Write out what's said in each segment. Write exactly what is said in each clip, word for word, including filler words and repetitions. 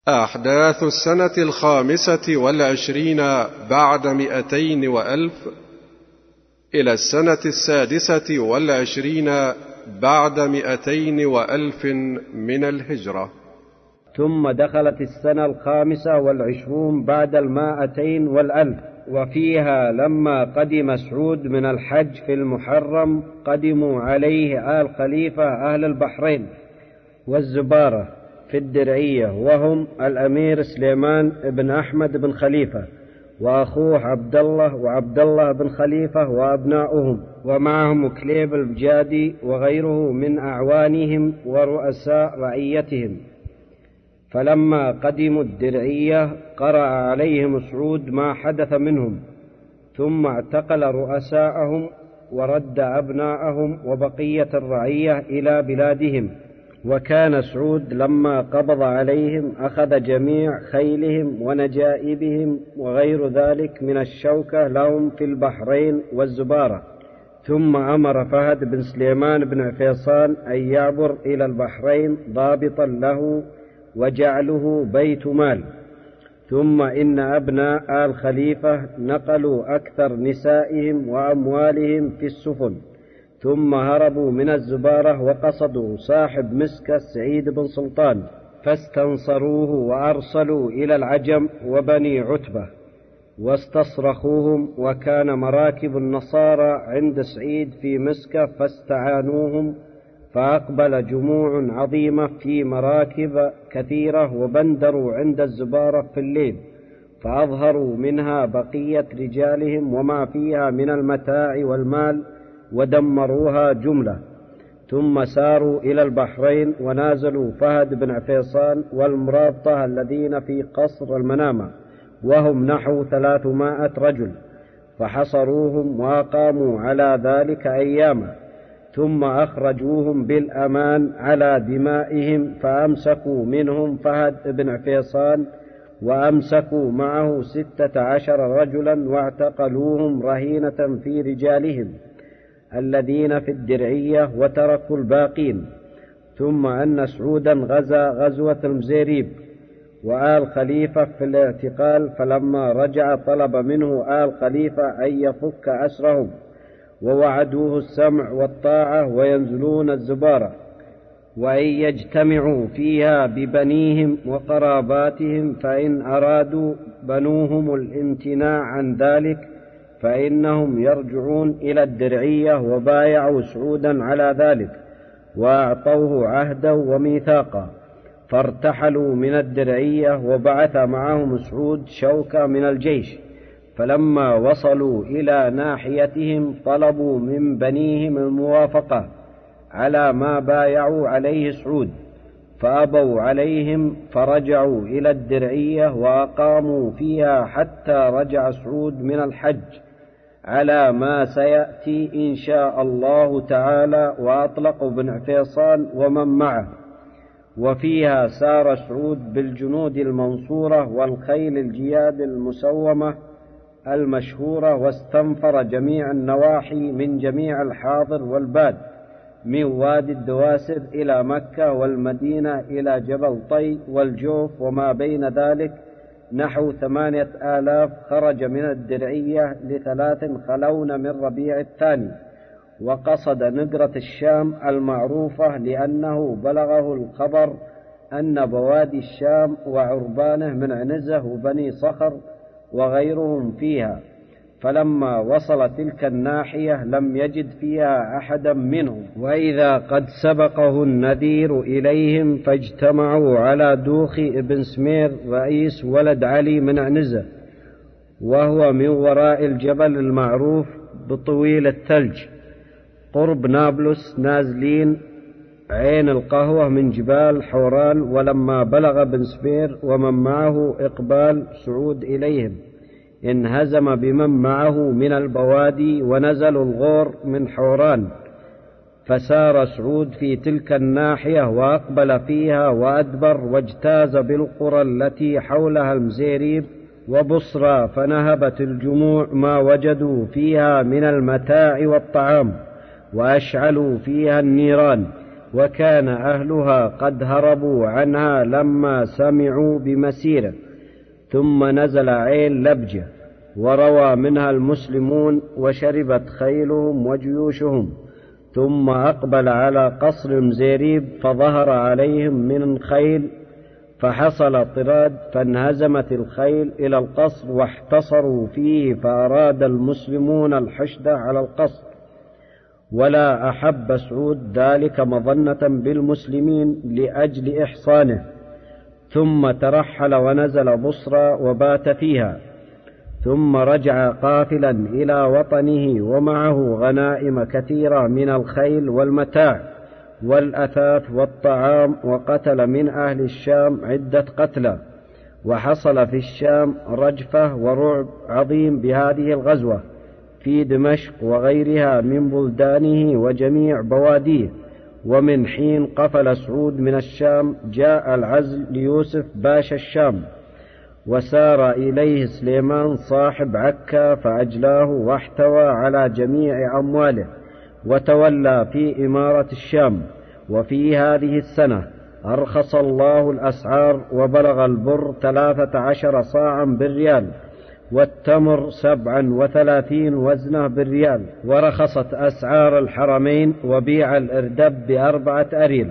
أحداث السنة الخامسة والعشرين بعد مئتين وألف إلى السنة السادسة والعشرين بعد مئتين وألف من الهجرة. ثم دخلت السنة الخامسة والعشرون بعد المائتين والألف، وفيها لما قدم سعود من الحج في المحرم قدموا عليه آل خليفة أهل البحرين والزبارة في الدرعية، وهم الأمير سليمان بن أحمد بن خليفة وأخوه عبد الله وعبد الله بن خليفة وأبناؤهم، ومعهم كليب البجادي وغيره من أعوانهم ورؤساء رعيتهم. فلما قدموا الدرعية قرأ عليهم سعود ما حدث منهم، ثم اعتقل رؤساءهم ورد أبناءهم وبقية الرعية إلى بلادهم. وكان سعود لما قبض عليهم أخذ جميع خيلهم ونجائبهم وغير ذلك من الشوكة لهم في البحرين والزبارة. ثم أمر فهد بن سليمان بن فيصان أن يعبر إلى البحرين ضابطا له وجعله بيت مال. ثم إن أبناء آل خليفة نقلوا أكثر نسائهم وأموالهم في السفن، ثم هربوا من الزبارة وقصدوا صاحب مسكة سعيد بن سلطان، فاستنصروه وأرسلوا إلى العجم وبني عتبة واستصرخوهم، وكان مراكب النصارى عند سعيد في مسكة فاستعانوهم، فأقبل جموع عظيمة في مراكب كثيرة وبندروا عند الزبارة في الليل، فأظهروا منها بقية رجالهم وما فيها من المتاع والمال ودمروها جملة. ثم ساروا إلى البحرين ونازلوا فهد بن عفيصان والمرابطة الذين في قصر المنامة، وهم نحو ثلاثمائة رجل، فحصروهم وأقاموا على ذلك أياما، ثم أخرجوهم بالأمان على دمائهم، فأمسكوا منهم فهد بن عفيصان وأمسكوا معه ستة عشر رجلا واعتقلوهم رهينة في رجالهم الذين في الدرعية وتركوا الباقين. ثم أن سعودا غزا غزوة المزيريب وآل خليفة في الاعتقال، فلما رجع طلب منه آل خليفة أن يفك أسرهم، ووعدوه السمع والطاعة وينزلون الزبارة وأن يجتمعوا فيها ببنيهم وقراباتهم، فإن أرادوا بنوهم الامتناع عن ذلك فإنهم يرجعون إلى الدرعية. وبايعوا سعودا على ذلك وأعطوه عهدا وميثاقا، فارتحلوا من الدرعية، وبعث معهم سعود شوكة من الجيش. فلما وصلوا إلى ناحيتهم طلبوا من بنيهم الموافقة على ما بايعوا عليه سعود، فأبوا عليهم، فرجعوا إلى الدرعية وأقاموا فيها حتى رجع سعود من الحج على ما سيأتي إن شاء الله تعالى، وأطلقوا بن عفيصان ومن معه. وفيها سار سعود بالجنود المنصورة والخيل الجياد المسومة المشهورة، واستنفر جميع النواحي من جميع الحاضر والباد، من وادي الدواسر إلى مكة والمدينة إلى جبل طي والجوف وما بين ذلك، نحو ثمانية آلاف خرج من الدرعية لثلاث خلون من ربيع الثاني، وقصد نقرة الشام المعروفة، لأنه بلغه الخبر أن بوادي الشام وعربانه من عنزة وبني صخر وغيرهم فيها. فلما وصل تلك الناحية لم يجد فيها أحدا منهم، وإذا قد سبقه النذير إليهم فاجتمعوا على دوخي ابن سمير رئيس ولد علي من عنزة، وهو من وراء الجبل المعروف بطويل الثلج قرب نابلس، نازلين عين القهوة من جبال حوران. ولما بلغ بن سمير ومن معه إقبال سعود إليهم انهزم بمن معه من البوادي ونزلوا الغور من حوران، فسار سعود في تلك الناحية وأقبل فيها وأدبر، واجتاز بالقرى التي حولها المزيريب وبصرى، فنهبت الجموع ما وجدوا فيها من المتاع والطعام، وأشعلوا فيها النيران، وكان أهلها قد هربوا عنها لما سمعوا بمسيره، ثم نزل عين لبجة وروى منها المسلمون وشربت خيلهم وجيوشهم، ثم أقبل على قصر زيريب فظهر عليهم من الخيل فحصل طراد، فانهزمت الخيل إلى القصر واحتصروا فيه، فأراد المسلمون الحشد على القصر، ولا أحب سعود ذلك مظنة بالمسلمين لأجل إحصانه، ثم ترحل ونزل بصرى وبات فيها، ثم رجع قافلا إلى وطنه ومعه غنائم كثيرة من الخيل والمتاع والأثاث والطعام، وقتل من أهل الشام عدة قتلى. وحصل في الشام رجفة ورعب عظيم بهذه الغزوة في دمشق وغيرها من بلدانه وجميع بواديه. ومن حين قفل سعود من الشام جاء العزل ليوسف باشا الشام، وسار إليه سليمان صاحب عكا فأجلاه واحتوى على جميع أمواله، وتولى في إمارة الشام. وفي هذه السنة أرخص الله الأسعار، وبلغ البر ثلاثة عشر صاعا بالريال، والتمر سبعا وثلاثين وزنه بالريال، ورخصت أسعار الحرمين، وبيع الإردب بأربعة أريل.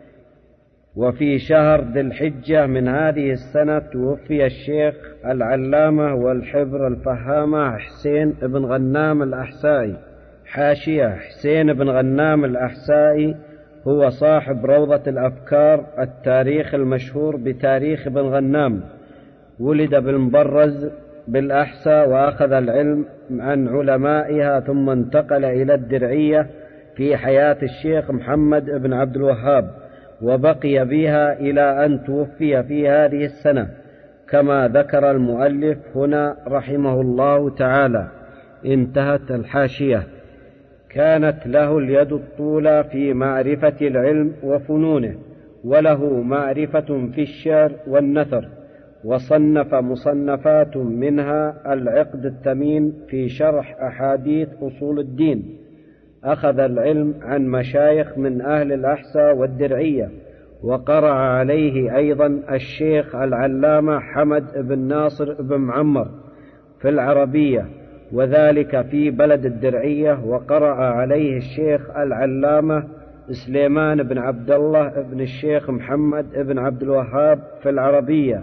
وفي شهر ذي الحجة من هذه السنة توفي الشيخ العلامة والحبر الفهامة حسين بن غنام الأحسائي. حاشية: حسين بن غنام الأحسائي هو صاحب روضة الأفكار، التاريخ المشهور بتاريخ بن غنام. ولد بالمبرز بالأحساء، وأخذ العلم عن علمائها، ثم انتقل إلى الدرعية في حياة الشيخ محمد بن عبد الوهاب، وبقي بها إلى أن توفي في هذه السنة، كما ذكر المؤلف هنا رحمه الله تعالى. انتهت الحاشية. كانت له اليد الطولى في معرفة العلم وفنونه، وله معرفة في الشعر والنثر، وصنف مصنفات منها العقد الثمين في شرح أحاديث أصول الدين. أخذ العلم عن مشايخ من أهل الأحساء والدرعية، وقرأ عليه أيضا الشيخ العلامة حمد بن ناصر بن معمر في العربية، وذلك في بلد الدرعية. وقرأ عليه الشيخ العلامة سليمان بن عبد الله بن الشيخ محمد بن عبد الوهاب في العربية.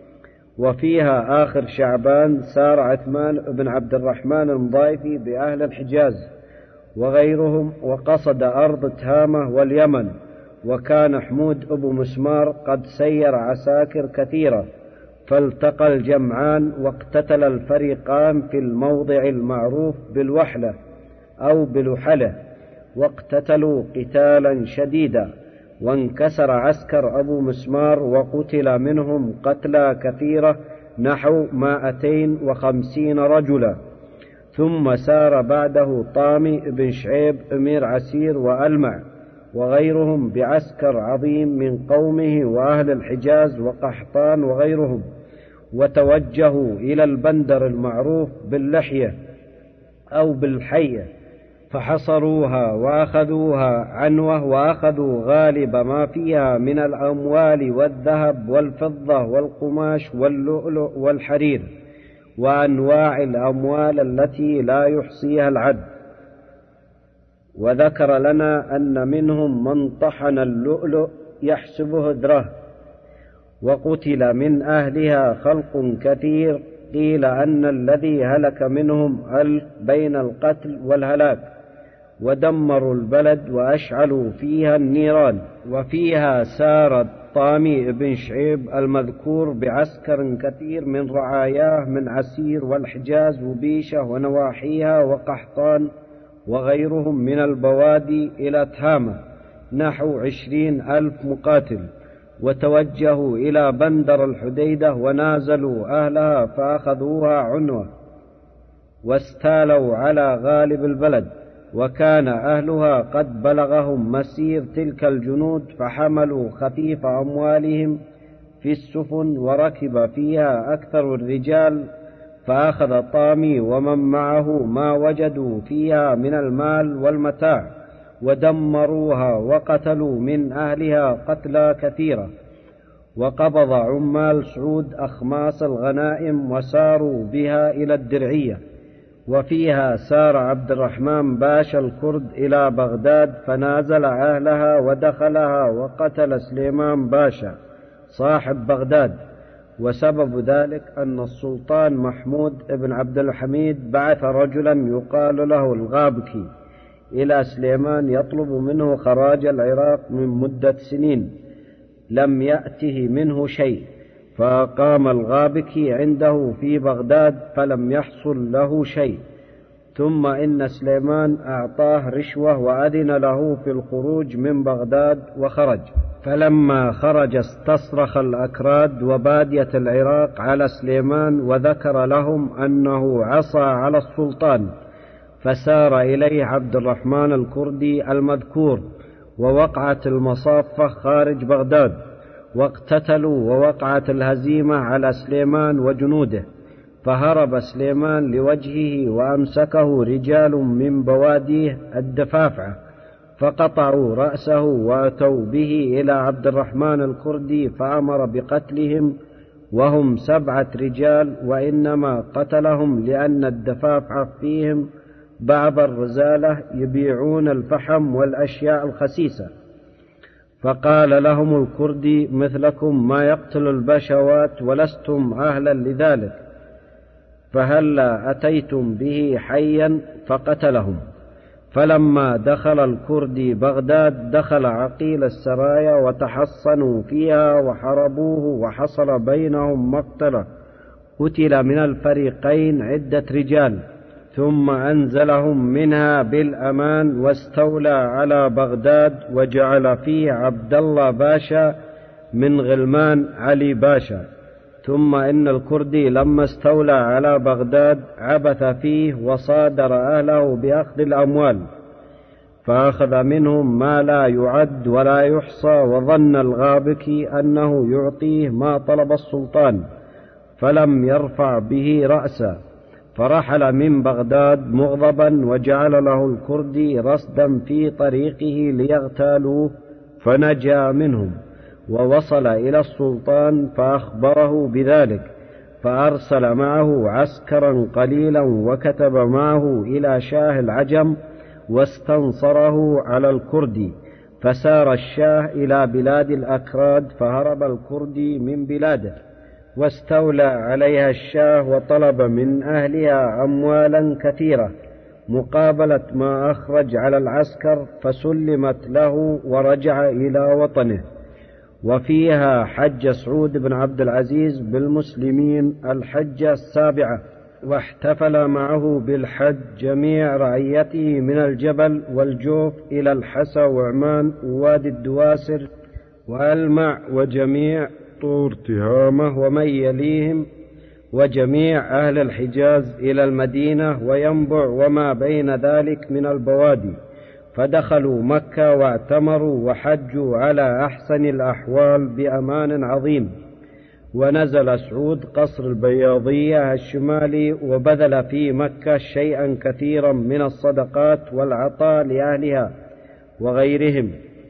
وفيها آخر شعبان سار عثمان بن عبد الرحمن المضايفي بأهل الحجاز وغيرهم، وقصد أرض تهامة واليمن. وكان حمود أبو مسمار قد سير عساكر كثيرة، فالتقى الجمعان واقتتل الفريقان في الموضع المعروف بالوحلة أو بلحلة، واقتتلوا قتالا شديدا، وانكسر عسكر أبو مسمار، وقتل منهم قتلى كثيرة نحو مائتين وخمسين رجلا. ثم سار بعده طامي بن شعيب أمير عسير وألمع وغيرهم بعسكر عظيم من قومه وأهل الحجاز وقحطان وغيرهم، وتوجهوا إلى البندر المعروف باللحية أو بالحية، فحصروها وأخذوها عنوة، وأخذوا غالب ما فيها من الأموال والذهب والفضة والقماش واللؤلؤ والحرير، وأنواع الأموال التي لا يحصيها العد. وذكر لنا أن منهم من طحن اللؤلؤ يحسبه درهم، وقتل من أهلها خلق كثير، قيل أن الذي هلك منهم ألف بين القتل والهلاك، ودمروا البلد وأشعلوا فيها النيران. وفيها سار الطامي بن شعيب المذكور بعسكر كثير من رعاياه من عسير والحجاز وبيشة ونواحيها وقحطان وغيرهم من البوادي إلى تهامة نحو عشرين ألف مقاتل، وتوجهوا إلى بندر الحديدة ونازلوا أهلها فأخذوها عنوة، واستالوا على غالب البلد. وكان أهلها قد بلغهم مسير تلك الجنود، فحملوا خفيف أموالهم في السفن وركب فيها أكثر الرجال، فأخذ طامي ومن معه ما وجدوا فيها من المال والمتاع، ودمروها وقتلوا من أهلها قتلى كثيرة. وقبض عمال سعود أخماس الغنائم وساروا بها إلى الدرعية، وفيها سار عبد الرحمن باشا الكرد إلى بغداد فنازل أهلها ودخلها وقتل سليمان باشا صاحب بغداد. وسبب ذلك أن السلطان محمود بن عبد الحميد بعث رجلا يقال له الغابكي إلى سليمان يطلب منه خراج العراق من مدة سنين، لم يأته منه شيء، فأقام الغابكي عنده في بغداد فلم يحصل له شيء. ثم إن سليمان أعطاه رشوة وأذن له في الخروج من بغداد وخرج. فلما خرج استصرخ الأكراد وبادية العراق على سليمان وذكر لهم أنه عصى على السلطان، فسار إليه عبد الرحمن الكردي المذكور، ووقعت المصافة خارج بغداد، واقتتلوا ووقعت الهزيمة على سليمان وجنوده، فهرب سليمان لوجهه وأمسكه رجال من بواديه الدفافعة فقطعوا رأسه وأتوا به إلى عبد الرحمن الكردي فأمر بقتلهم، وهم سبعة رجال، وإنما قتلهم لأن الدفافعة فيهم بعض الرزالة يبيعون الفحم والأشياء الخسيسة. فقال لهم الكردي: مثلكم ما يقتل البشوات ولستم أهلا لذلك، فهلا أتيتم به حيا؟ فقتلهم. فلما دخل الكردي بغداد دخل عقيل السرايا وتحصنوا فيها وحربوه، وحصل بينهم مقتلة، قتل من الفريقين عدة رجال، ثم أنزلهم منها بالأمان واستولى على بغداد، وجعل فيه عبد الله باشا من غلمان علي باشا. ثم إن الكردي لما استولى على بغداد عبث فيه وصادر أهله بأخذ الأموال، فأخذ منهم ما لا يعد ولا يحصى، وظن الغابكي أنه يعطيه ما طلب السلطان، فلم يرفع به رأسا، فرحل من بغداد مغضبا، وجعل له الكردي رصدا في طريقه ليغتالوه، فنجا منهم ووصل إلى السلطان فأخبره بذلك، فأرسل معه عسكرا قليلا وكتب معه إلى شاه العجم واستنصره على الكردي، فسار الشاه إلى بلاد الأكراد، فهرب الكردي من بلاده واستولى عليها الشاه، وطلب من أهلها أموالا كثيرة مقابلة ما أخرج على العسكر، فسلمت له ورجع إلى وطنه. وفيها حج سعود بن عبد العزيز بالمسلمين الحجة السابعة، واحتفل معه بالحج جميع رعيته من الجبل والجوف إلى الحسا وعمان ووادي الدواسر وألمع وجميع طور تهامة ومن يليهم، وجميع أهل الحجاز إلى المدينة وينبع وما بين ذلك من البوادي، فدخلوا مكة واعتمروا وحجوا على أحسن الأحوال بأمان عظيم. ونزل سعود قصر البياضية الشمالي، وبذل في مكة شيئا كثيرا من الصدقات والعطاء لأهلها وغيرهم.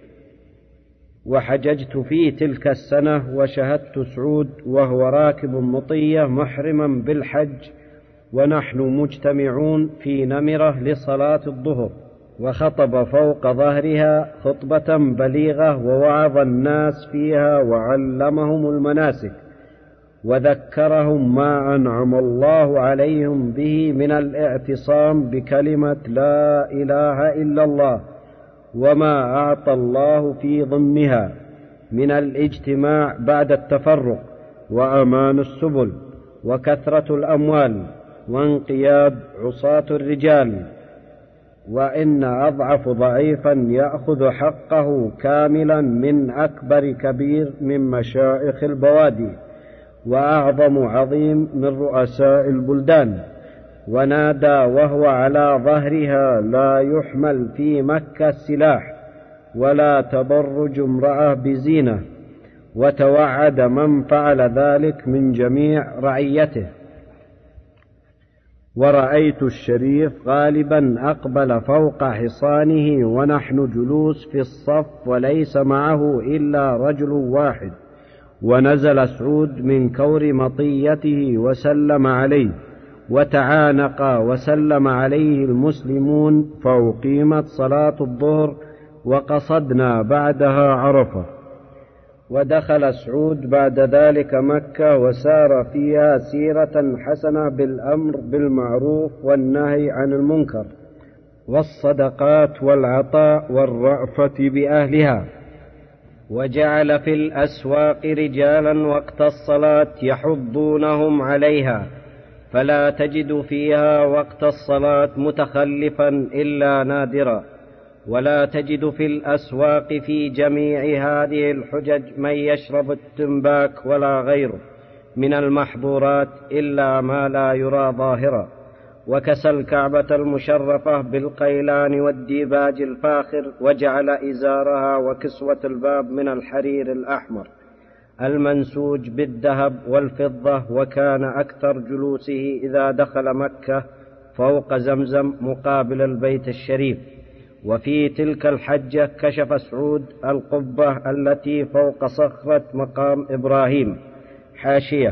وحججت في تلك السنة وشهدت سعود وهو راكب مطية محرما بالحج، ونحن مجتمعون في نمرة لصلاة الظهر، وخطب فوق ظهرها خطبة بليغة، ووعظ الناس فيها وعلمهم المناسك، وذكرهم ما أنعم الله عليهم به من الاعتصام بكلمة لا إله إلا الله، وما أعطى الله في ضمنها من الاجتماع بعد التفرق، وأمان السبل، وكثرة الأموال، وانقياد عصاة الرجال، وإن أضعف ضعيفا يأخذ حقه كاملا من أكبر كبير من مشائخ البوادي، وأعظم عظيم من رؤساء البلدان. ونادى وهو على ظهرها: لا يحمل في مكة سلاح، ولا تبرج امرأة بزينة، وتوعد من فعل ذلك من جميع رعيته. ورأيت الشريف غالبا أقبل فوق حصانه ونحن جلوس في الصف وليس معه إلا رجل واحد، ونزل سعود من كور مطيته وسلم عليه، وتعانق وسلم عليه المسلمون، فأقيمت صلاة الظهر وقصدنا بعدها عرفة. ودخل سعود بعد ذلك مكة وسار فيها سيرة حسنة بالأمر بالمعروف والنهي عن المنكر والصدقات والعطاء والرأفة بأهلها، وجعل في الأسواق رجالا وقت الصلاة يحضونهم عليها، فلا تجد فيها وقت الصلاة متخلفا إلا نادرا، ولا تجد في الأسواق في جميع هذه الحجج من يشرب التنباك ولا غيره من المحظورات إلا ما لا يرى ظاهرا، وكسى الكعبة المشرفة بالقيلان والديباج الفاخر، وجعل إزارها وكسوة الباب من الحرير الأحمر المنسوج بالذهب والفضة، وكان أكثر جلوسه إذا دخل مكة فوق زمزم مقابل البيت الشريف. وفي تلك الحجة كشف سعود القبة التي فوق صخرة مقام إبراهيم. حاشية: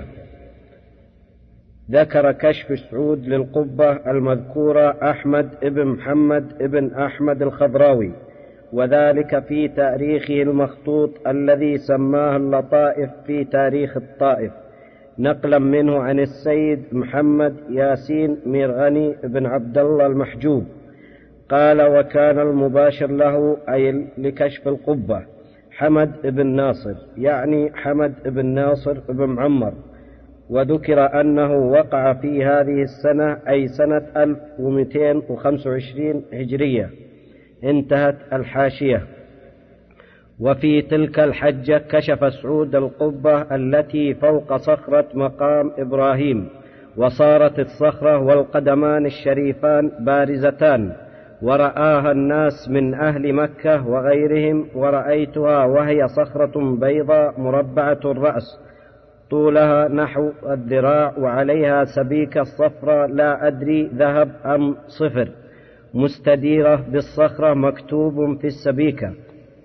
ذكر كشف سعود للقبة المذكورة أحمد ابن محمد ابن أحمد الخضراوي، وذلك في تاريخه المخطوط الذي سماه اللطائف في تاريخ الطائف، نقلا منه عن السيد محمد ياسين ميرغني بن عبد الله المحجوب قال: وكان المباشر له أي لكشف القبة حمد بن ناصر، يعني حمد بن ناصر بن معمر، وذكر أنه وقع في هذه السنة أي سنة ألف ومئتين وخمسة وعشرين هجرية. انتهت الحاشية. وفي تلك الحجة كشف سعود القبة التي فوق صخرة مقام إبراهيم، وصارت الصخرة والقدمان الشريفان بارزتان، ورآها الناس من أهل مكة وغيرهم، ورأيتها وهي صخرة بيضاء مربعة الرأس طولها نحو الذراع، وعليها سبيكة صفراء لا أدري ذهب أم صفر مستديرة بالصخرة، مكتوب في السبيكة: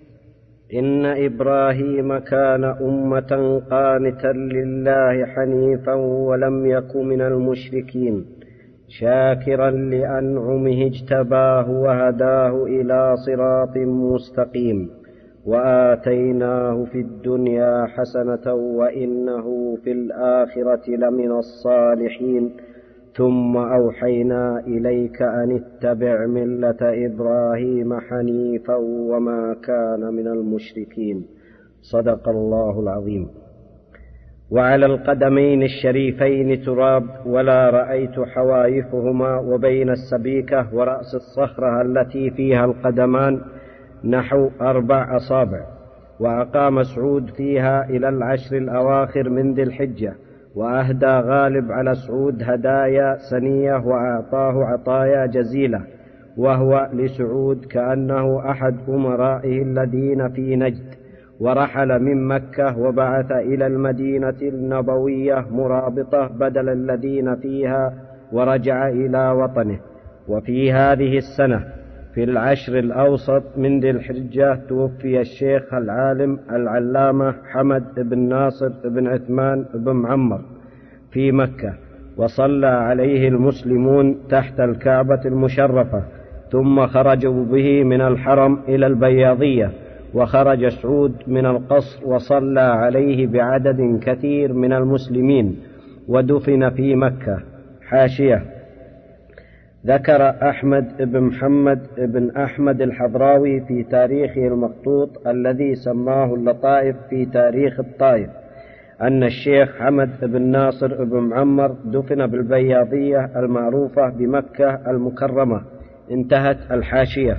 إن إبراهيم كان أمة قانتا لله حنيفا ولم يك من المشركين، شاكرا لأنعمه اجتباه وهداه إلى صراط مستقيم، وآتيناه في الدنيا حسنة وإنه في الآخرة لمن الصالحين، ثم أوحينا إليك أن اتبع ملة إبراهيم حنيفا وما كان من المشركين. صدق الله العظيم. وعلى القدمين الشريفين تراب، ولا رأيت حوايفهما، وبين السبيكة ورأس الصخرة التي فيها القدمان نحو أربع أصابع. وأقام سعود فيها إلى العشر الأواخر من ذي الحجة، وأهدى غالب على سعود هدايا سنية، وأعطاه عطايا جزيلة، وهو لسعود كأنه أحد أمرائه الذين في نجد، ورحل من مكة وبعث إلى المدينة النبوية مرابطة بدل الذين فيها، ورجع إلى وطنه. وفي هذه السنة في العشر الأوسط من ذي الحجة توفي الشيخ العالم العلامة حمد بن ناصر بن عثمان بن معمر في مكة، وصلى عليه المسلمون تحت الكعبة المشرفة، ثم خرجوا به من الحرم إلى البياضية، وخرج سعود من القصر وصلى عليه بعدد كثير من المسلمين، ودفن في مكة. حاشية: ذكر أحمد بن محمد بن أحمد الحضراوي في تاريخه المخطوط الذي سماه اللطائف في تاريخ الطائف أن الشيخ حمد بن ناصر بن معمر دفن بالبياضية المعروفة بمكة المكرمة. انتهت الحاشية.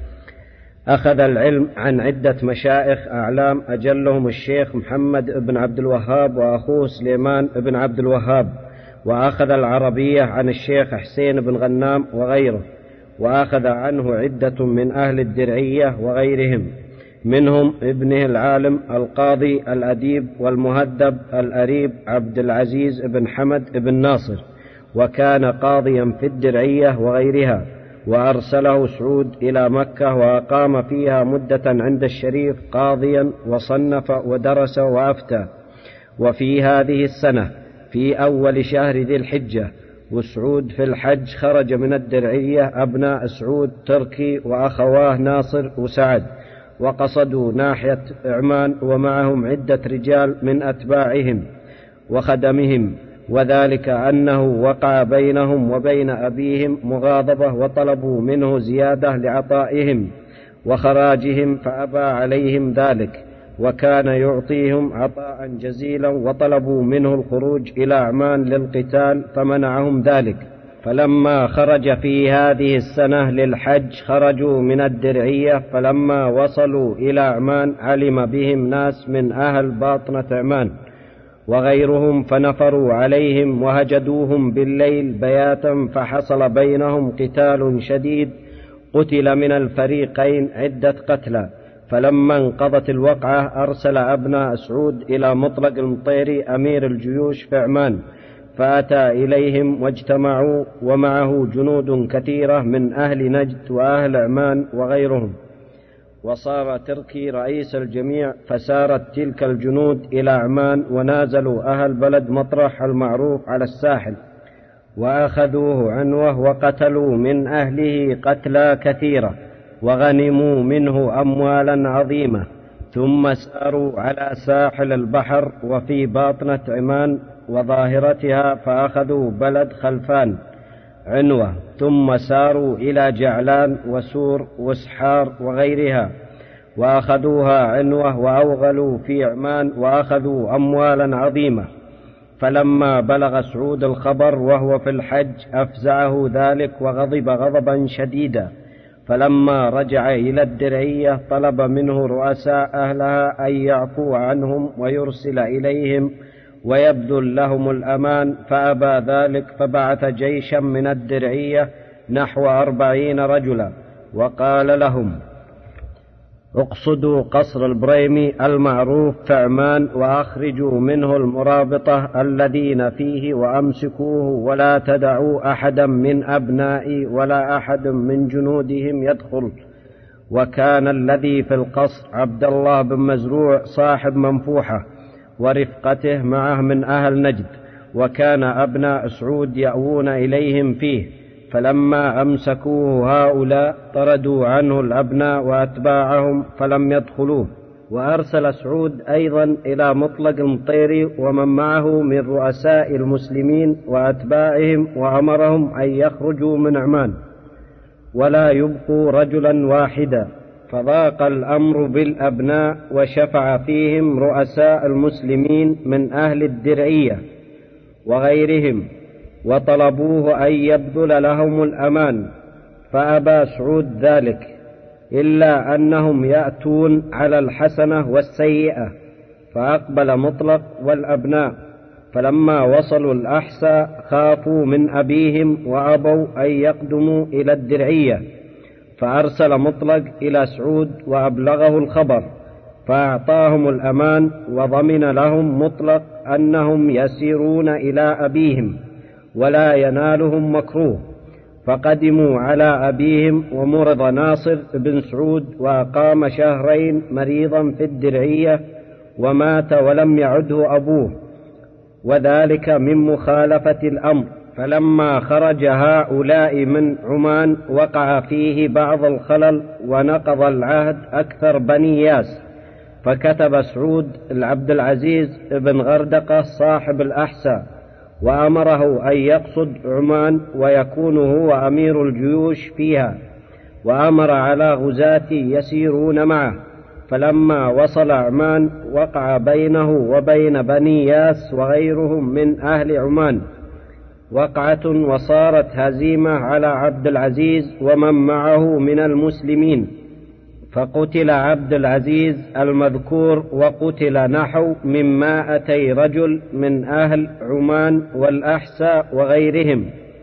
أخذ العلم عن عدة مشايخ أعلام أجلهم الشيخ محمد بن عبد الوهاب وأخوه سليمان بن عبد الوهاب، وأخذ العربية عن الشيخ حسين بن غنام وغيره، وأخذ عنه عدة من أهل الدرعية وغيرهم، منهم ابنه العالم القاضي الأديب والمهذب الأريب عبد العزيز بن حمد بن ناصر، وكان قاضيا في الدرعية وغيرها، وأرسله سعود إلى مكة وأقام فيها مدة عند الشريف قاضيا، وصنف ودرس وأفتى. وفي هذه السنة في أول شهر ذي الحجة وسعود في الحج خرج من الدرعية أبناء سعود تركي وأخواه ناصر وسعد، وقصدوا ناحية عمان، ومعهم عدة رجال من أتباعهم وخدمهم، وذلك أنه وقع بينهم وبين أبيهم مغاضبة، وطلبوا منه زيادة لعطائهم وخراجهم فأبى عليهم ذلك، وكان يعطيهم عطاء جزيلا، وطلبوا منه الخروج إلى عمان للقتال فمنعهم ذلك. فلما خرج في هذه السنة للحج خرجوا من الدرعية، فلما وصلوا إلى عمان علم بهم ناس من أهل باطنة عمان وغيرهم، فنفروا عليهم وهجدوهم بالليل بياتا، فحصل بينهم قتال شديد، قتل من الفريقين عدة قتلى. فلما انقضت الوقعة أرسل أبناء سعود إلى مطلق المطيري أمير الجيوش في عمان، فأتى إليهم واجتمعوا، ومعه جنود كثيرة من أهل نجد وأهل عمان وغيرهم، وصار تركي رئيس الجميع. فسارت تلك الجنود إلى عمان، ونازلوا أهل بلد مطرح المعروف على الساحل، وأخذوه عنوه، وقتلوا من أهله قتلى كثيرة، وغنموا منه أموالا عظيمة. ثم ساروا على ساحل البحر وفي باطنة عمان وظاهرتها، فأخذوا بلد خلفان عنوة، ثم ساروا إلى جعلان وسور وسحار وغيرها، وأخذوها عنوة، وأوغلوا في عمان وأخذوا أموالا عظيمة. فلما بلغ سعود الخبر وهو في الحج أفزعه ذلك، وغضب غضبا شديدا. فلما رجع إلى الدرعية طلب منه رؤساء أهلها أن يعفو عنهم ويرسل إليهم ويبذل لهم الأمان، فأبى ذلك، فبعث جيشا من الدرعية نحو أربعين رجلا، وقال لهم: اقصدوا قصر البريمي المعروف في عمان، وأخرجوا منه المرابطة الذين فيه، وأمسكوه، ولا تدعوا أحدا من أبنائي ولا أحد من جنودهم يدخل. وكان الذي في القصر عبد الله بن مزروع صاحب منفوحة ورفقته معه من أهل نجد، وكان أبناء سعود يأوون إليهم فيه. فلما أمسكوه هؤلاء طردوا عنه الأبناء وأتباعهم فلم يدخلوه. وأرسل سعود أيضا إلى مطلق المطيري ومن معه من رؤساء المسلمين وأتباعهم، وأمرهم أن يخرجوا من عمان ولا يبقوا رجلا واحدا. فضاق الأمر بالأبناء، وشفع فيهم رؤساء المسلمين من أهل الدرعية وغيرهم، وطلبوه أن يبذل لهم الأمان، فأبى سعود ذلك، إلا أنهم يأتون على الحسنة والسيئة. فأقبل مطلق والأبناء، فلما وصلوا الأحساء خافوا من أبيهم وأبوا أن يقدموا إلى الدرعية، فأرسل مطلق إلى سعود وأبلغه الخبر، فأعطاهم الأمان، وضمن لهم مطلق أنهم يسيرون إلى أبيهم ولا ينالهم مكروه. فقدموا على أبيهم، ومرض ناصر بن سعود، وأقام شهرين مريضا في الدرعية، ومات ولم يعده أبوه، وذلك من مخالفة الأمر. فلما خرج هؤلاء من عمان وقع فيه بعض الخلل، ونقض العهد أكثر بني ياس. فكتب سعود العبد العزيز بن غردقة صاحب الأحساء، وأمره أن يقصد عمان ويكون هو أمير الجيوش فيها، وأمر على غزاة يسيرون معه. فلما وصل عمان وقع بينه وبين بني ياس وغيرهم من أهل عمان وقعة، وصارت هزيمة على عبد العزيز ومن معه من المسلمين، فقتل عبد العزيز المذكور، وقتل نحو من مائتي رجل من أهل عمان والأحساء وغيرهم،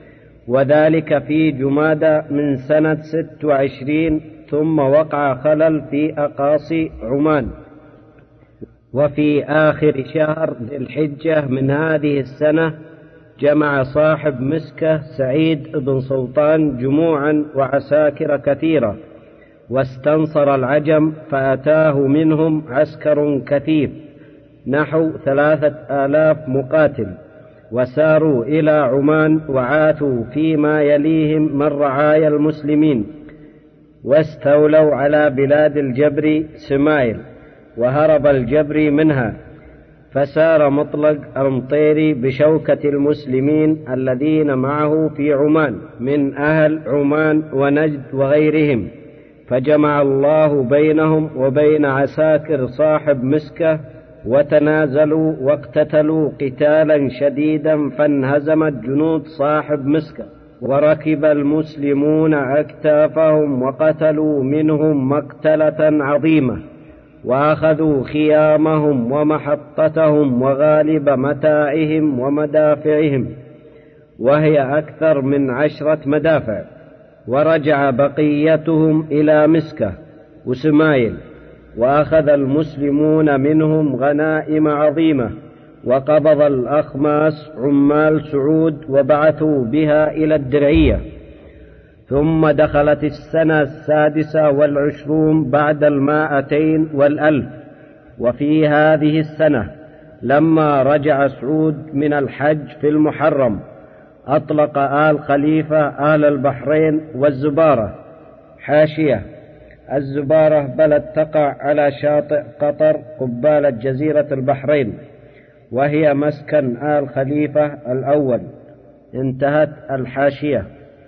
وذلك في جمادى من سنة ست وعشرين. ثم وقع خلل في أقاصي عمان. وفي آخر شهر ذي الحجة من هذه السنة جمع صاحب مسكة سعيد بن سلطان جموعا وعساكر كثيرة، واستنصر العجم، فأتاه منهم عسكر كثيف نحو ثلاثة آلاف مقاتل، وساروا إلى عمان وعاثوا فيما يليهم من رعايا المسلمين، واستولوا على بلاد الجبر سمايل، وهرب الجبري منها، فسار مطلق المطيري بشوكة المسلمين الذين معه في عمان من أهل عمان ونجد وغيرهم، فجمع الله بينهم وبين عساكر صاحب مسكة، وتنازلوا واقتتلوا قتالا شديدا، فانهزمت جنود صاحب مسكة، وركب المسلمون أكتافهم وقتلوا منهم مقتلة عظيمة، وأخذوا خيامهم ومحطتهم وغالب متاعهم ومدافعهم، وهي أكثر من عشرة مدافع، ورجع بقيتهم إلى مسكة وسمايل، وأخذ المسلمون منهم غنائم عظيمة، وقبض الأخماس عمال سعود وبعثوا بها إلى الدرعية. ثم دخلت السنة السادسة والعشرون بعد المائتين والألف، وفي هذه السنة لما رجع سعود من الحج في المحرم، أطلق آل خليفة أهل البحرين والزبارة. حاشية: الزبارة بلد تقع على شاطئ قطر قبالة جزيرة البحرين، وهي مسكن آل خليفة الأول. انتهت الحاشية.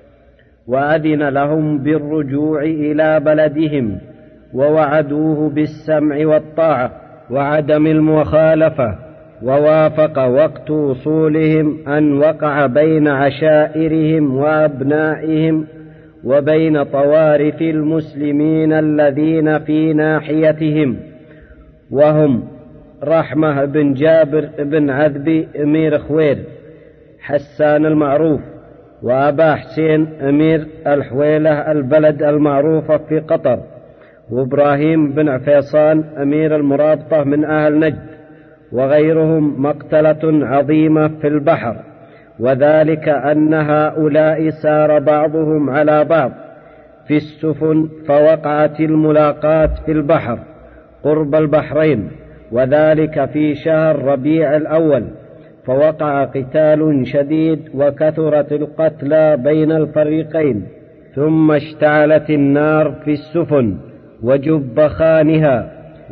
وأذن لهم بالرجوع إلى بلدهم، ووعدوه بالسمع والطاعة وعدم المخالفة، ووافق وقت وصولهم أن وقع بين عشائرهم وأبنائهم وبين طوارف المسلمين الذين في ناحيتهم، وهم رحمة بن جابر بن عذبي أمير خوير، حسان المعروف، وأبا حسين أمير الحويلة البلد المعروفة في قطر، وإبراهيم بن عفيصان أمير المرابطة من أهل نجد، وغيرهم مقتلة عظيمة في البحر، وذلك أن هؤلاء سار بعضهم على بعض في السفن، فوقعت الملاقات في البحر قرب البحرين، وذلك في شهر ربيع الأول، فوقع قتال شديد وكثرت القتلى بين الفريقين، ثم اشتعلت النار في السفن وجب خانها،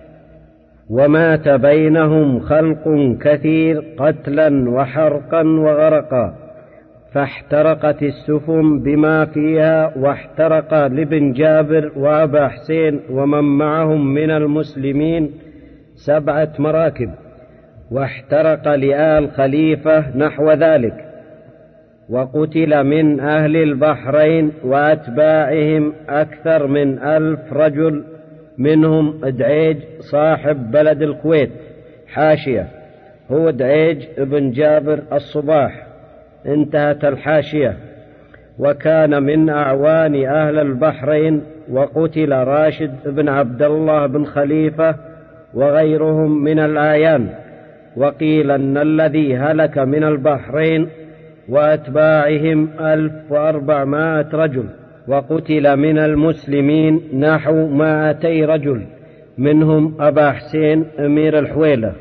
ومات بينهم خلق كثير قتلا وحرقا وغرقا، فاحترقت السفن بما فيها، واحترق لابن جابر وأبا حسين ومن معهم من المسلمين سبعة مراكب، واحترق لآل خليفة نحو ذلك، وقتل من أهل البحرين وأتباعهم أكثر من ألف رجل، منهم دعيج صاحب بلد الكويت. حاشية: هو دعيج بن جابر الصباح. انتهت الحاشية. وكان من أعوان أهل البحرين، وقتل راشد بن عبد الله بن خليفة وغيرهم من الأعيان، وقيل أن الذي هلك من البحرين وأتباعهم ألف وأربعمائة رجل، وقتل من المسلمين نحو مائتي رجل، منهم أبا حسين أمير الحويلة.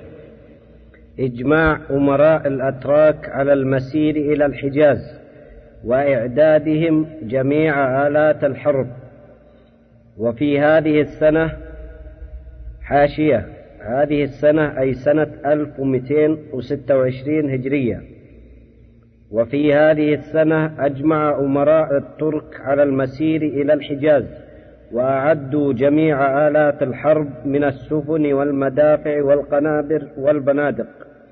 إجماع أمراء الأتراك على المسير إلى الحجاز، وإعدادهم جميع آلات الحرب. وفي هذه السنة، حاشية: هذه السنة أي سنة ألف ومئتين وستة وعشرين هجرية. وفي هذه السنة أجمع أمراء الترك على المسير إلى الحجاز، وأعدوا جميع آلات الحرب من السفن والمدافع والقنابر والبنادق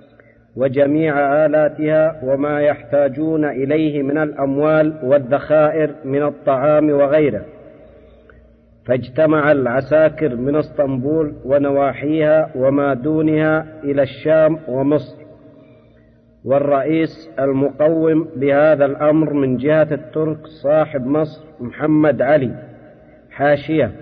وجميع آلاتها، وما يحتاجون إليه من الأموال والذخائر من الطعام وغيره. فاجتمع العساكر من اسطنبول ونواحيها وما دونها إلى الشام ومصر، والرئيس المقوم بهذا الأمر من جهة الترك صاحب مصر محمد علي. حاشية: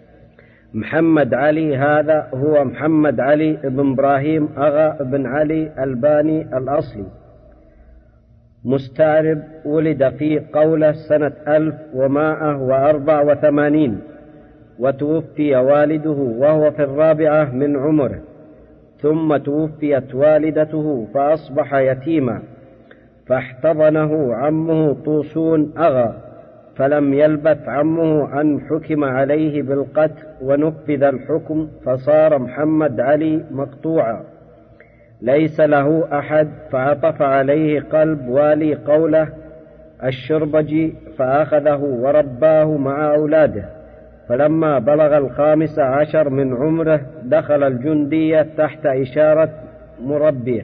محمد علي هذا هو محمد علي بن إبراهيم أغا بن علي الباني الأصلي. مستعرب، ولد في قوله سنة ألف ومائة وأربع وثمانين، وتوفي والده وهو في الرابعة من عمره، ثم توفيت والدته فأصبح يتيما، فاحتضنه عمه طوسون أغا، فلم يلبث عمه أن حكم عليه بالقتل ونفذ الحكم، فصار محمد علي مقطوعا ليس له أحد، فعطف عليه قلب والي قوله الشربجي فأخذه ورباه مع أولاده. فلما بلغ الخامس عشر من عمره دخل الجندية تحت إشارة مربيه،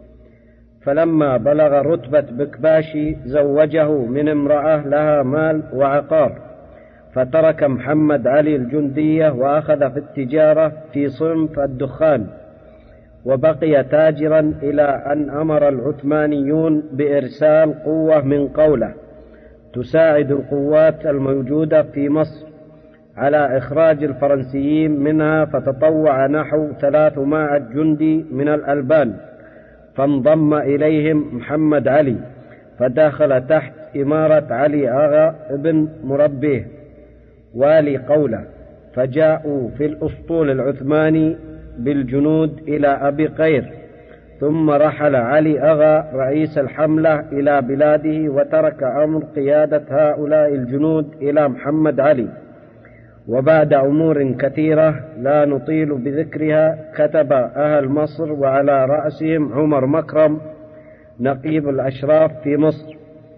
فلما بلغ رتبة بكباشي زوجه من امرأة لها مال وعقار، فترك محمد علي الجندية وأخذ في التجارة في صنف الدخان، وبقي تاجرا إلى أن أمر العثمانيون بإرسال قوة من قوله تساعد القوات الموجودة في مصر على إخراج الفرنسيين منها، فتطوع نحو ثلاثمائة جندي من الألبان، فانضم إليهم محمد علي، فدخل تحت إمارة علي آغا ابن مربيه والي قوله، فجاءوا في الأسطول العثماني بالجنود إلى أبي قير، ثم رحل علي أغا رئيس الحملة إلى بلاده، وترك أمر قيادة هؤلاء الجنود إلى محمد علي. وبعد أمور كثيرة لا نطيل بذكرها كتب أهل مصر، وعلى رأسهم عمر مكرم نقيب الأشراف في مصر،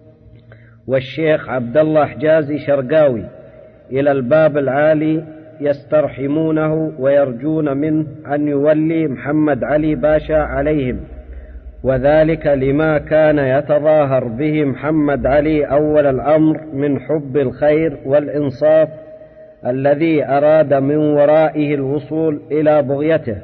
والشيخ عبد الله حجازي شرقاوي، إلى الباب العالي يسترحمونه ويرجون منه أن يولي محمد علي باشا عليهم، وذلك لما كان يتظاهر به محمد علي أول الأمر من حب الخير والإنصاف الذي أراد من ورائه الوصول إلى بغيته.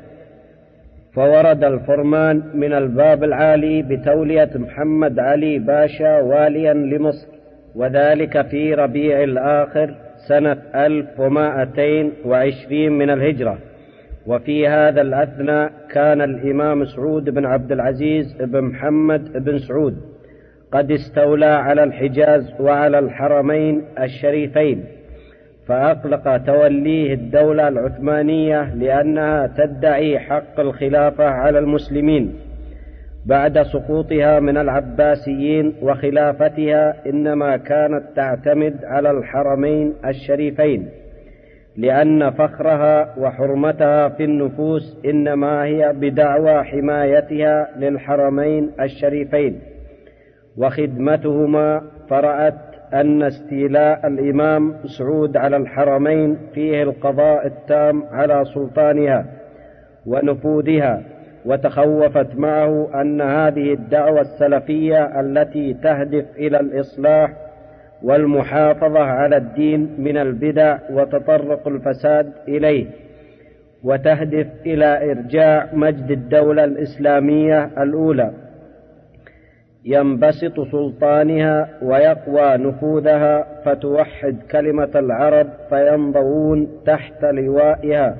فورد الفرمان من الباب العالي بتولية محمد علي باشا واليا لمصر، وذلك في ربيع الآخر سنة ألف ومائتين وعشرين من الهجرة. وفي هذا الأثناء كان الإمام سعود بن عبد العزيز بن محمد بن سعود قد استولى على الحجاز وعلى الحرمين الشريفين، فأقلق توليه الدولة العثمانية لأنها تدعي حق الخلافة على المسلمين بعد سقوطها من العباسيين، وخلافتها إنما كانت تعتمد على الحرمين الشريفين، لأن فخرها وحرمتها في النفوس إنما هي بدعوى حمايتها للحرمين الشريفين وخدمتهما، فرأت أن استيلاء الإمام سعود على الحرمين فيه القضاء التام على سلطانها ونفوذها، وتخوفت معه أن هذه الدعوة السلفية التي تهدف إلى الإصلاح والمحافظة على الدين من البدع وتطرق الفساد إليه، وتهدف إلى إرجاع مجد الدولة الإسلامية الأولى، ينبسط سلطانها ويقوى نفوذها، فتوحد كلمة العرب فينضوون تحت لوائها،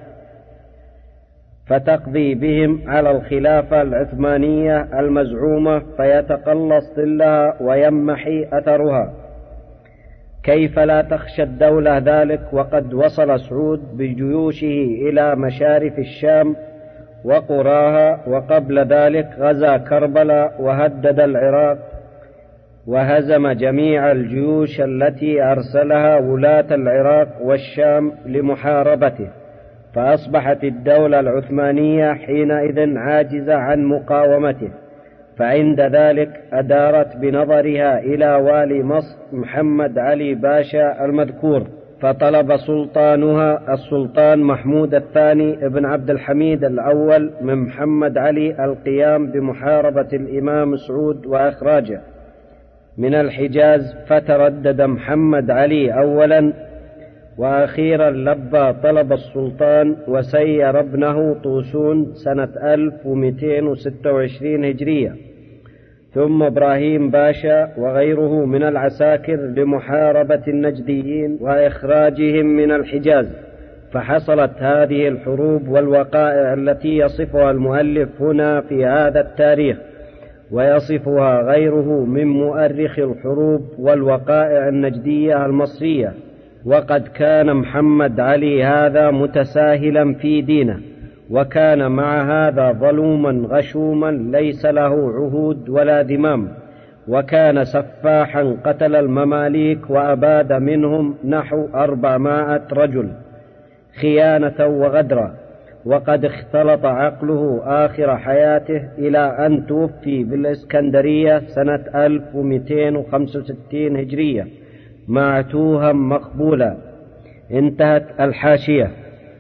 فتقضي بهم على الخلافة العثمانية المزعومة، فيتقلص ظلها ويمحي أثرها. كيف لا تخشى الدولة ذلك وقد وصل سعود بجيوشه إلى مشارف الشام وقراها، وقبل ذلك غزا كربلاء وهدد العراق، وهزم جميع الجيوش التي أرسلها ولاة العراق والشام لمحاربته، فأصبحت الدولة العثمانية حينئذ عاجزة عن مقاومته، فعند ذلك أدارت بنظرها إلى والي مصر محمد علي باشا المذكور، فطلب سلطانها السلطان محمود الثاني ابن عبد الحميد الأول من محمد علي القيام بمحاربة الإمام سعود وإخراجه من الحجاز، فتردد محمد علي أولا، وأخيرا لبى طلب السلطان وسير ابنه طوسون سنة ألف ومئتين وستة وعشرين هجرية، ثم إبراهيم باشا وغيره من العساكر لمحاربة النجديين وإخراجهم من الحجاز. فحصلت هذه الحروب والوقائع التي يصفها المؤلف هنا في هذا التاريخ، ويصفها غيره من مؤرخ الحروب والوقائع النجدية المصرية. وقد كان محمد علي هذا متساهلا في دينه، وكان مع هذا ظلوما غشوما ليس له عهود ولا ذمام، وكان سفاحا قتل المماليك وأباد منهم نحو أربعمائة رجل خيانة وغدرا. وقد اختلط عقله آخر حياته إلى أن توفي بالإسكندرية سنة ألف ومئتين وخمسة وستين هجرية معتوها مقبولا. انتهت الحاشية.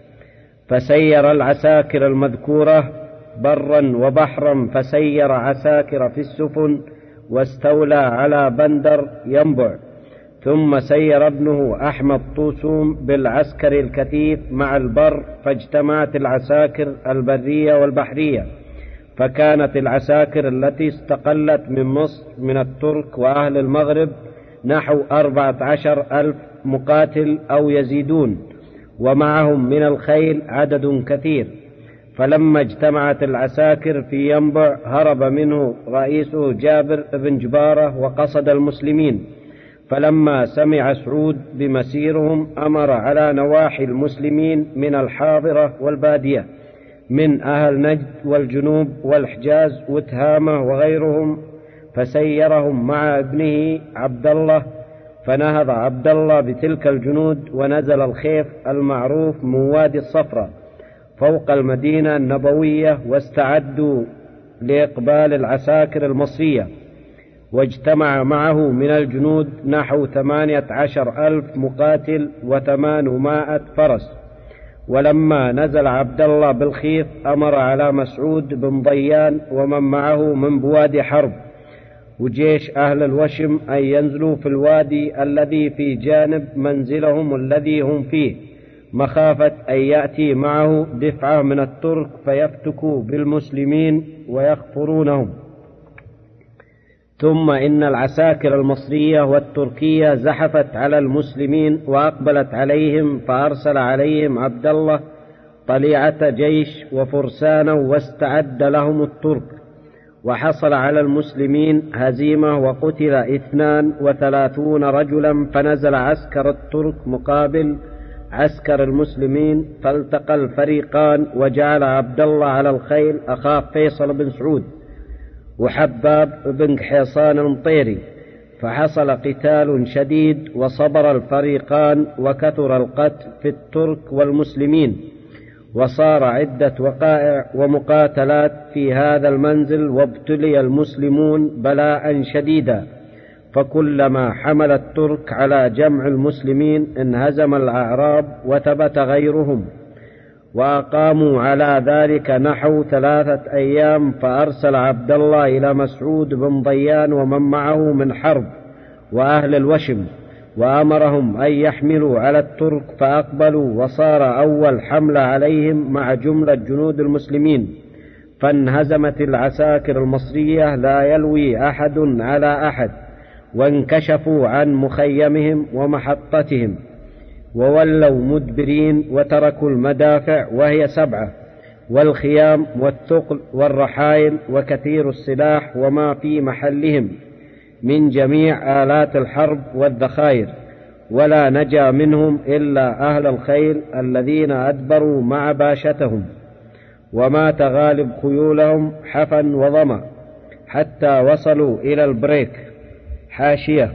فسير العساكر المذكورة برا وبحرا، فسير عساكر في السفن واستولى على بندر ينبع. ثم سير ابنه أحمد طوسوم بالعسكر الكثيف مع البر، فاجتمعت العساكر البرية والبحرية، فكانت العساكر التي استقلت من مصر من الترك وأهل المغرب نحو أربعة عشر ألف مقاتل أو يزيدون، ومعهم من الخيل عدد كثير. فلما اجتمعت العساكر في ينبع هرب منه رئيسه جابر بن جبارة وقصد المسلمين. فلما سمع سعود بمسيرهم أمر على نواحي المسلمين من الحاضرة والبادية من أهل نجد والجنوب والحجاز وتهامة وغيرهم، فسيرهم مع ابنه عبد الله. فنهض عبد الله بتلك الجنود ونزل الخيف المعروف من وادي الصفرة فوق المدينة النبوية، واستعدوا لإقبال العساكر المصرية. واجتمع معه من الجنود نحو ثمانية عشر ألف مقاتل وثمانمائة فرس. ولما نزل عبد الله بالخيف أمر على مسعود بن ضيان ومن معه من بوادي حرب وجيش أهل الوشم أن ينزلوا في الوادي الذي في جانب منزلهم الذي هم فيه، مخافة أن يأتي معه دفعة من الترك فيفتكوا بالمسلمين ويخفرونهم. ثم إن العساكر المصرية والتركية زحفت على المسلمين وأقبلت عليهم، فأرسل عليهم عبد الله طليعة جيش وفرسانا واستعد لهم الترك. وحصل على المسلمين هزيمة وقتل اثنان وثلاثون رجلا، فنزل عسكر الترك مقابل عسكر المسلمين، فالتقى الفريقان، وجعل عبد الله على الخيل أخاه فيصل بن سعود وحباب بن حصان المطيري، فحصل قتال شديد وصبر الفريقان وكثر القتل في الترك والمسلمين، وصار عدة وقائع ومقاتلات في هذا المنزل، وابتلي المسلمون بلاء شديدا. فكلما حمل الترك على جمع المسلمين انهزم الأعراب وثبت غيرهم، وأقاموا على ذلك نحو ثلاثة أيام. فأرسل عبد الله إلى مسعود بن ضيان ومن معه من حرب وأهل الوشم، وأمرهم أن يحملوا على الترك، فأقبلوا، وصار أول حملة عليهم مع جملة جنود المسلمين، فانهزمت العساكر المصرية لا يلوي أحد على أحد، وانكشفوا عن مخيمهم ومحطتهم، وولوا مدبرين، وتركوا المدافع وهي سبعة والخيام والثقل والرحايل وكثير السلاح وما في محلهم من جميع آلات الحرب والذخائر، ولا نجا منهم إلا أهل الخيل الذين أدبروا مع باشتهم، ومات غالب خيولهم حفا وظما حتى وصلوا إلى البريك. حاشية: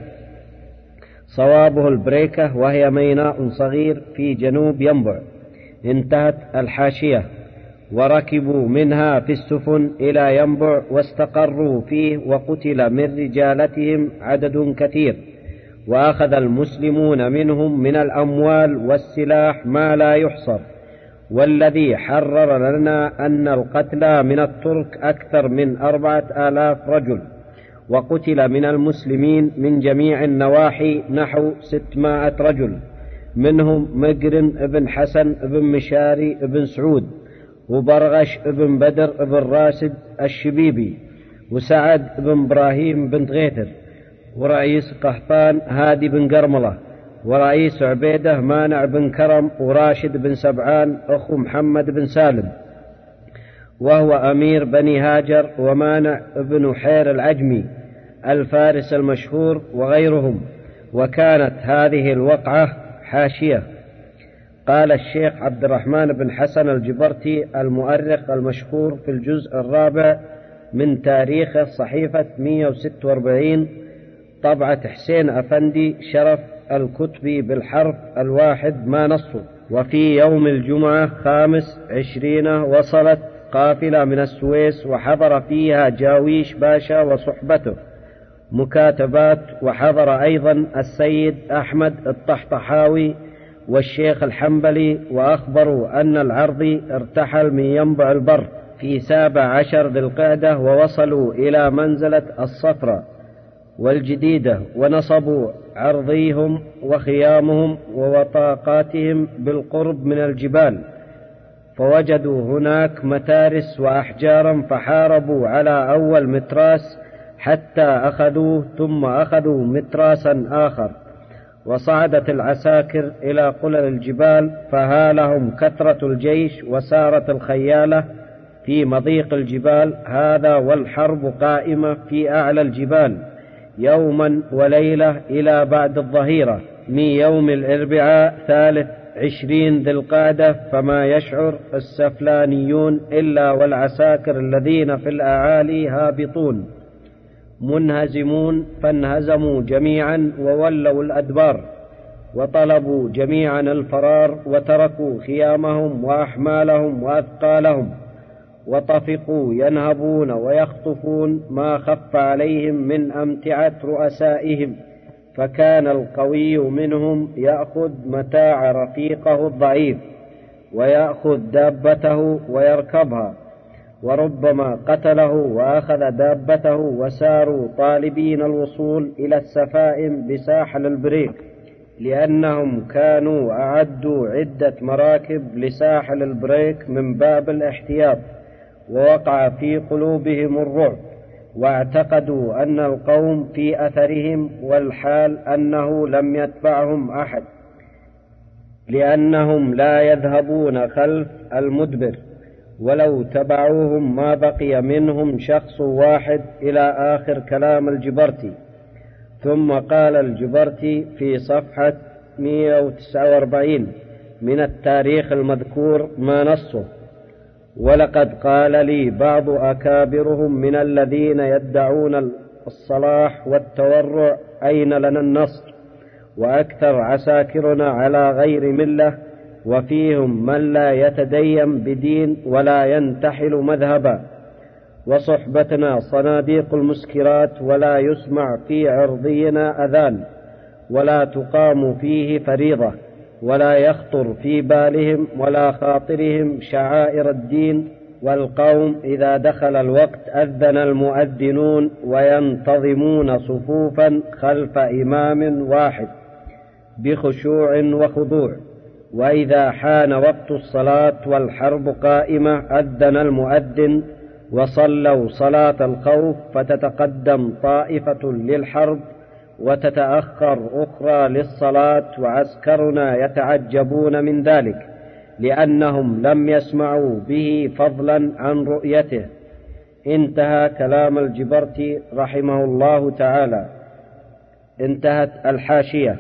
صوابه البريكة، وهي ميناء صغير في جنوب ينبع. انتهت الحاشية. وركبوا منها في السفن إلى ينبع واستقروا فيه، وقتل من رجالتهم عدد كثير، وأخذ المسلمون منهم من الأموال والسلاح ما لا يحصر. والذي حرر لنا أن القتلى من الترك أكثر من أربعة آلاف رجل، وقتل من المسلمين من جميع النواحي نحو ستمائة رجل، منهم مقرن بن حسن بن مشاري بن سعود، وبرغش بن بدر بن راشد الشبيبي، وسعد بن إبراهيم بن غيثر، ورئيس قحطان هادي بن قرملة، ورئيس عبيدة مانع بن كرم، وراشد بن سبعان أخو محمد بن سالم، وهو أمير بني هاجر ومانع بن حير العجمي الفارس المشهور وغيرهم. وكانت هذه الوقعة حاشية. قال الشيخ عبد الرحمن بن حسن الجبرتي المؤرخ المشهور في الجزء الرابع من تاريخ صحيفة مئة وستة وأربعين طبعة حسين أفندي شرف الكتبي بالحرف الواحد ما نصه: وفي يوم الجمعة خامس عشرين وصلت قافلة من السويس وحضر فيها جاويش باشا وصحبته مكاتبات، وحضر أيضا السيد أحمد الطحطحاوي والشيخ الحنبلي، وأخبروا أن العرضي ارتحل من ينبع البر في سابع عشر ذي القعدة، ووصلوا إلى منزلة الصفرة والجديدة، ونصبوا عرضيهم وخيامهم ووطاقاتهم بالقرب من الجبال، فوجدوا هناك متارس وأحجارا، فحاربوا على أول متراس حتى أخذوه، ثم أخذوا متراسا آخر، وصعدت العساكر إلى قلل الجبال، فهالهم كثرة الجيش وسارت الخيالة في مضيق الجبال هذا، والحرب قائمة في أعلى الجبال يوما وليلة إلى بعد الظهيرة من يوم الأربعاء ثالث عشرين ذي القعدة، فما يشعر السفلانيون إلا والعساكر الذين في الأعالي هابطون منهزمون، فانهزموا جميعا وولوا الأدبار، وطلبوا جميعا الفرار، وتركوا خيامهم وأحمالهم وأثقالهم، وطفقوا ينهبون ويخطفون ما خف عليهم من أمتعة رؤسائهم، فكان القوي منهم يأخذ متاع رفيقه الضعيف، ويأخذ دابته ويركبها، وربما قتله وأخذ دابته، وساروا طالبين الوصول إلى السفائن بساحل البريك، لأنهم كانوا أعدوا عدة مراكب لساحل البريك من باب الاحتياط، ووقع في قلوبهم الرعب، واعتقدوا أن القوم في أثرهم، والحال أنه لم يتبعهم أحد، لأنهم لا يذهبون خلف المدبر، ولو تبعوهم ما بقي منهم شخص واحد، إلى آخر كلام الجبرتي. ثم قال الجبرتي في صفحة مئة وتسعة وأربعين من التاريخ المذكور ما نصه: ولقد قال لي بعض أكابرهم من الذين يدعون الصلاح والتورع أين لنا النصر، وأكثر عساكرنا على غير ملة، وفيهم من لا يتدين بدين ولا ينتحل مذهبا، وصحبتنا صناديق المسكرات، ولا يسمع في عرضينا أذان، ولا تقام فيه فريضة، ولا يخطر في بالهم ولا خاطرهم شعائر الدين، والقوم إذا دخل الوقت أذن المؤذنون، وينتظمون صفوفا خلف إمام واحد بخشوع وخضوع، وإذا حان وقت الصلاة والحرب قائمة أذن المؤذن، وصلوا صلاة الخوف، فتتقدم طائفة للحرب وتتأخر أخرى للصلاة، وعسكرنا يتعجبون من ذلك، لأنهم لم يسمعوا به فضلا عن رؤيته. انتهى كلام الجبرتي رحمه الله تعالى. انتهت الحاشية.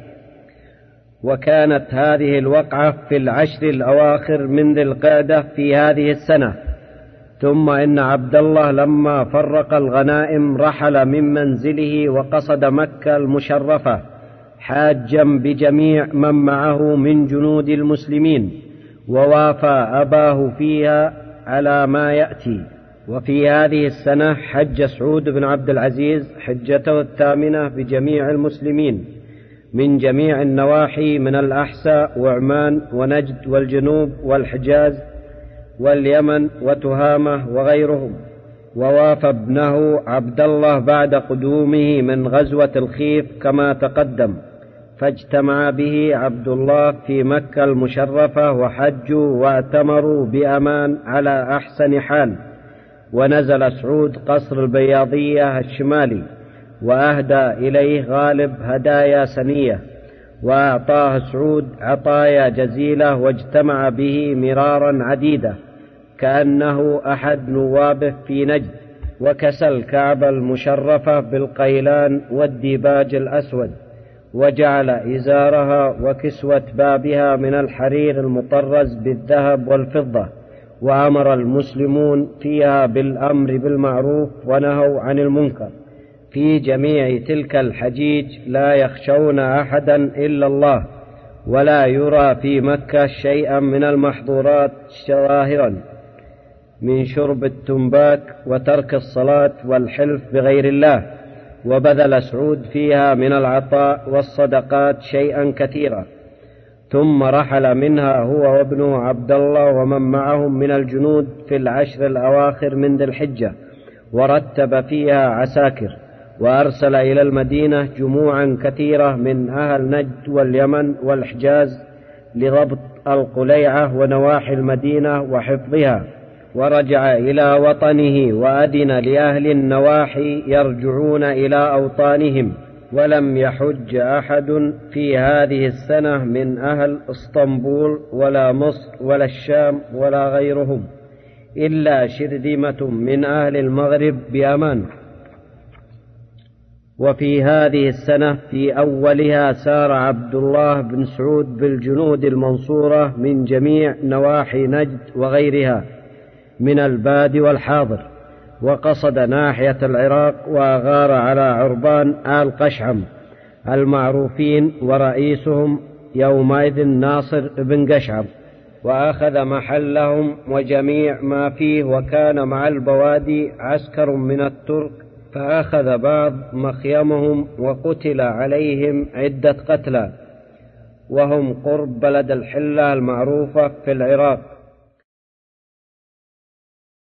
وكانت هذه الوقعة في العشر الأواخر من ذي القعدة في هذه السنة. ثم إن عبد الله لما فرق الغنائم رحل من منزله وقصد مكة المشرفة حاجا بجميع من معه من جنود المسلمين، ووافى أباه فيها على ما يأتي. وفي هذه السنة حج سعود بن عبد العزيز حجته الثامنة بجميع المسلمين من جميع النواحي من الأحساء وعمان ونجد والجنوب والحجاز واليمن وتهامة وغيرهم، ووافى ابنه عبد الله بعد قدومه من غزوة الخيف كما تقدم، فاجتمع به عبد الله في مكة المشرفة، وحجوا واعتمروا بأمان على أحسن حال. ونزل سعود قصر البياضية الشمالي، وأهدى إليه غالب هدايا سنية، وأعطاه سعود عطايا جزيلة، واجتمع به مرارا عديدة، كأنه أحد نوابه في نجد، وكسى الكعبة المشرفة بالقيلان والديباج الأسود، وجعل إزارها وكسوة بابها من الحرير المطرز بالذهب والفضة، وأمر المسلمون فيها بالأمر بالمعروف ونهوا عن المنكر في جميع تلك الحجيج، لا يخشون أحدا إلا الله، ولا يرى في مكة شيئا من المحظورات ظاهرا من شرب التنباك وترك الصلاة والحلف بغير الله. وبذل سعود فيها من العطاء والصدقات شيئا كثيرا، ثم رحل منها هو وابنه عبد الله ومن معهم من الجنود في العشر الأواخر من ذي الحجة، ورتب فيها عساكر، وأرسل إلى المدينة جموعا كثيرة من أهل نجد واليمن والحجاز لضبط القليعة ونواحي المدينة وحفظها، ورجع إلى وطنه وأذن لأهل النواحي يرجعون إلى أوطانهم. ولم يحج أحد في هذه السنة من أهل اسطنبول ولا مصر ولا الشام ولا غيرهم، إلا شرذمة من أهل المغرب بأمان. وفي هذه السنة في أولها سار عبد الله بن سعود بالجنود المنصورة من جميع نواحي نجد وغيرها من الباد والحاضر، وقصد ناحية العراق، وأغار على عربان آل قشعم المعروفين، ورئيسهم يومئذ ناصر بن قشعم، وأخذ محلهم وجميع ما فيه، وكان مع البوادي عسكر من الترك، فأخذ بعض مخيمهم، وقتل عليهم عدة قتلى، وهم قرب بلد الحلة المعروفة في العراق.